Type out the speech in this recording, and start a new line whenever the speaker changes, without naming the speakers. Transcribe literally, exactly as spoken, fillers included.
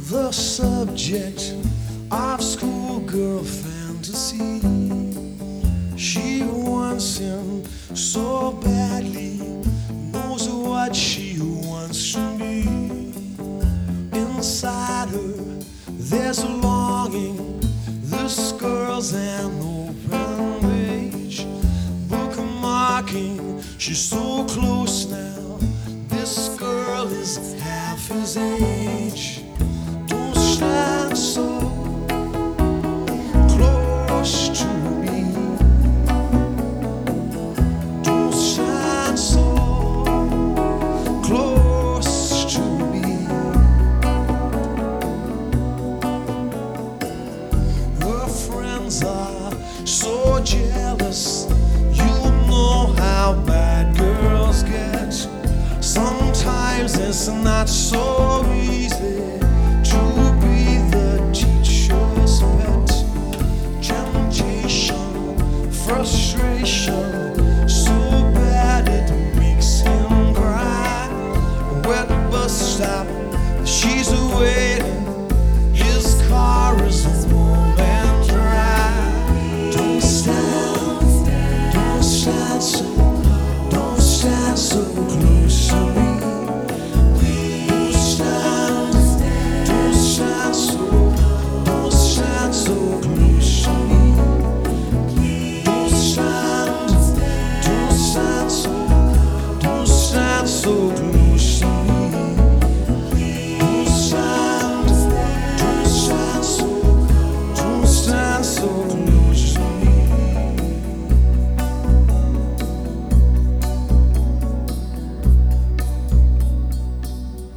the subject of schoolgirl fantasy. She wants him so badly, knows what she wants to be. Inside her, there's a longing. This girl's an open page, bookmarking. She's so close now. This girl is half his age. Don't stand so close to me. Don't stand so close to me. Her friends are so jealous. You know how bad girls get. Sometimes it's not so easy to be the teacher's pet. Temptation, frustration, so bad it makes him cry. Wet bus stop, she's away.